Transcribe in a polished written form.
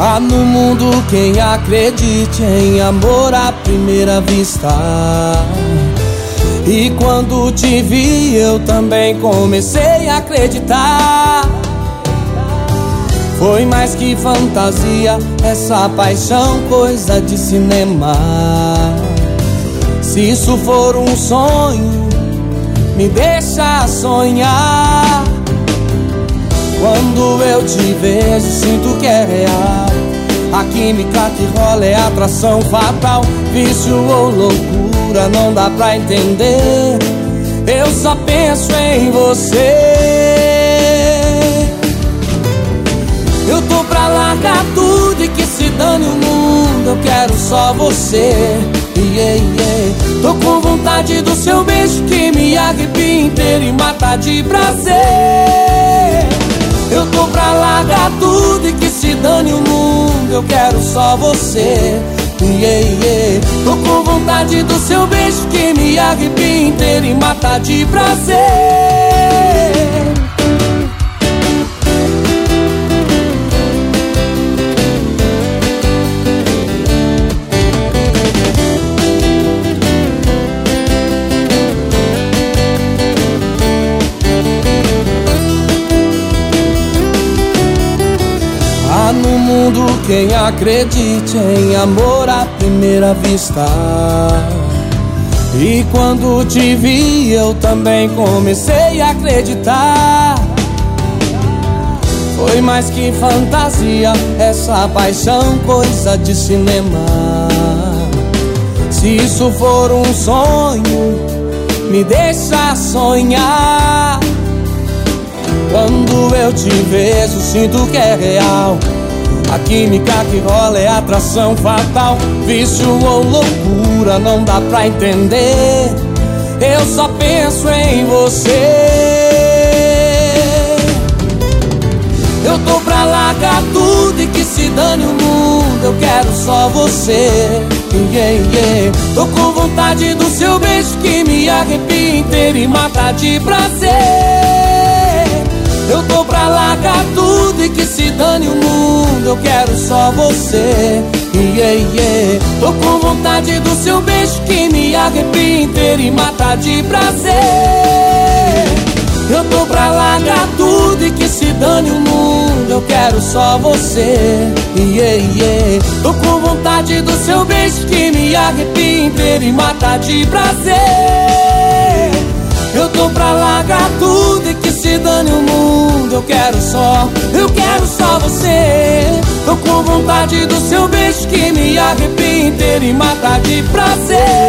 Há no mundo quem acredite em amor à primeira vista. E quando te vi eu também comecei a acreditar. Foi mais que fantasia, essa paixão coisa de cinema. Se isso for um sonho, me deixa sonhar. Quando eu te vejo, sinto que é real. A química que rola é atração fatal. Vício ou loucura, não dá pra entender. Eu só penso em você. Eu tô pra largar tudo e que se dane o mundo. Eu quero só você. Tô com vontade do seu beijo que me arrepia inteiro e mata de prazer. Eu tô pra largar tudo e que se dane o mundo. Eu quero só você. Tô com vontade do seu beijo que me arrepia inteiro e mata de prazer. Há no mundo quem acredite em amor à primeira vista. E quando te vi eu também comecei a acreditar. Foi mais que fantasia, essa paixão coisa de cinema. Se isso for um sonho, me deixa sonhar. Quando eu te vejo, sinto que é real. A química que rola é atração fatal. Vício ou loucura, não dá pra entender. Eu só penso em você. Eu tô pra largar tudo e que se dane o mundo. Eu quero só você. Tô com vontade do seu beijo que me arrepia inteiro e mata de prazer. Eu tô pra largar tudo e que se dane o mundo. Eu quero só você. Tô com vontade do seu beijo que me arrepia inteiro e mata de prazer. Eu tô pra largar tudo e que se dane o mundo. Eu quero só você. Tô com vontade do seu beijo que me arrepia inteiro e mata de prazer. Eu tô pra largar tudo e que se dane o mundo. Eu quero só você. Tô com vontade do seu beijo que me arrepia inteiro e mata de prazer.